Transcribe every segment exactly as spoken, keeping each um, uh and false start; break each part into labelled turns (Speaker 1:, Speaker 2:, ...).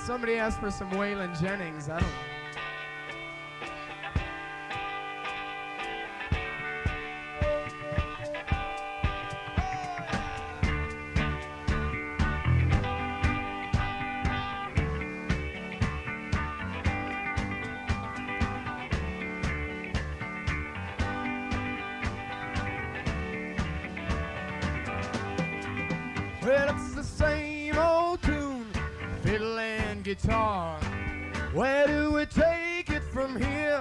Speaker 1: Somebody asked for some Waylon Jennings. I don't know. Well, it's the same old tune, fiddle and guitar. Where do we take it from here?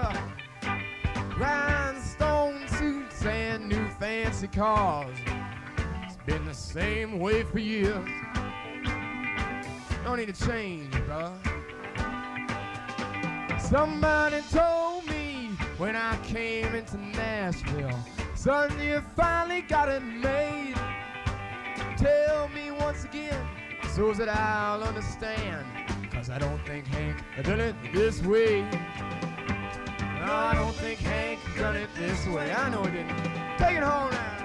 Speaker 1: Rhinestone suits and new fancy cars. It's been the same way for years. Don't need to change, brother. Somebody told me when I came into Nashville, son, you finally got it made. Tell me once again, so that I'll understand. Cause I don't think Hank done it this way. No, I don't think Hank done it this way. I know he didn't. Take it home now.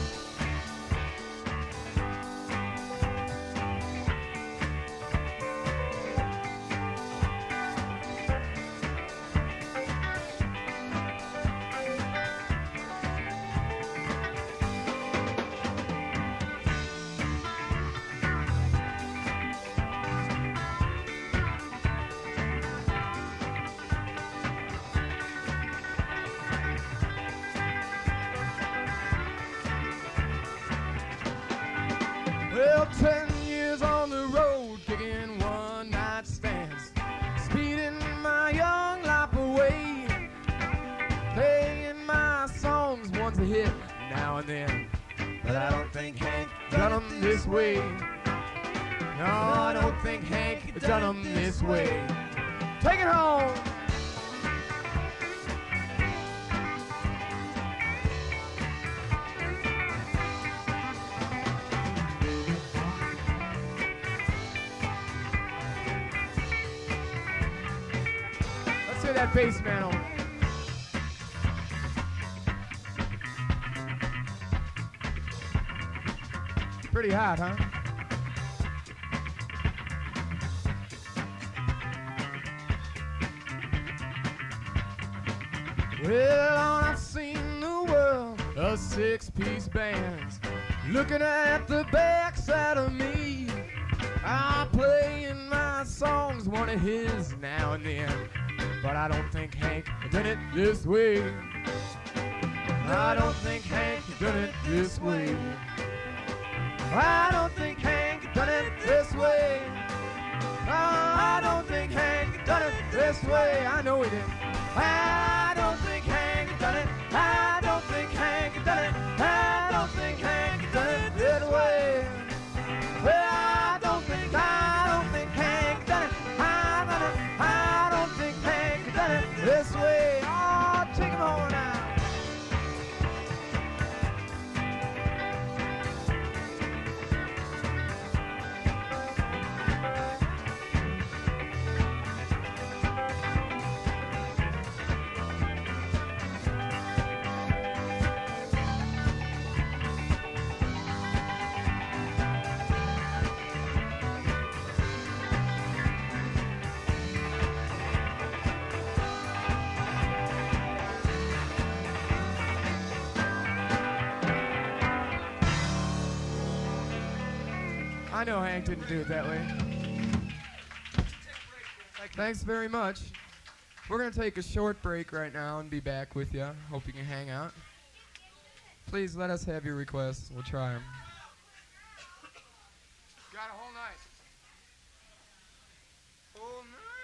Speaker 1: Well, ten years on the road, kicking one-night stands, speeding my young life away, playing my songs once a hit now and then. But I don't think Hank done 'em this way. No, I don't think Hank done 'em this way. Take it home. That bass man on. Pretty hot, huh? Well, I've seen the world of six-piece bands looking at the backside of me. I'm playing my songs, one of his now and then. But I don't think Hank done it this way. I don't think Hank done it this way. I don't think Hank done it this way. I don't think Hank done it this way. I know he did. I don't think Hank done it. I don't think Hank done it. I don't think Hank done it this way. Well, I don't think, I don't think Hank done it. I done it. I don't think Hank done it this way. Oh, take him home now. I know Hank didn't do it that way. Thanks very much. We're going to take a short break right now and be back with you. Hope you can hang out. Please let us have your requests. We'll try them. Got a whole night. Whole night.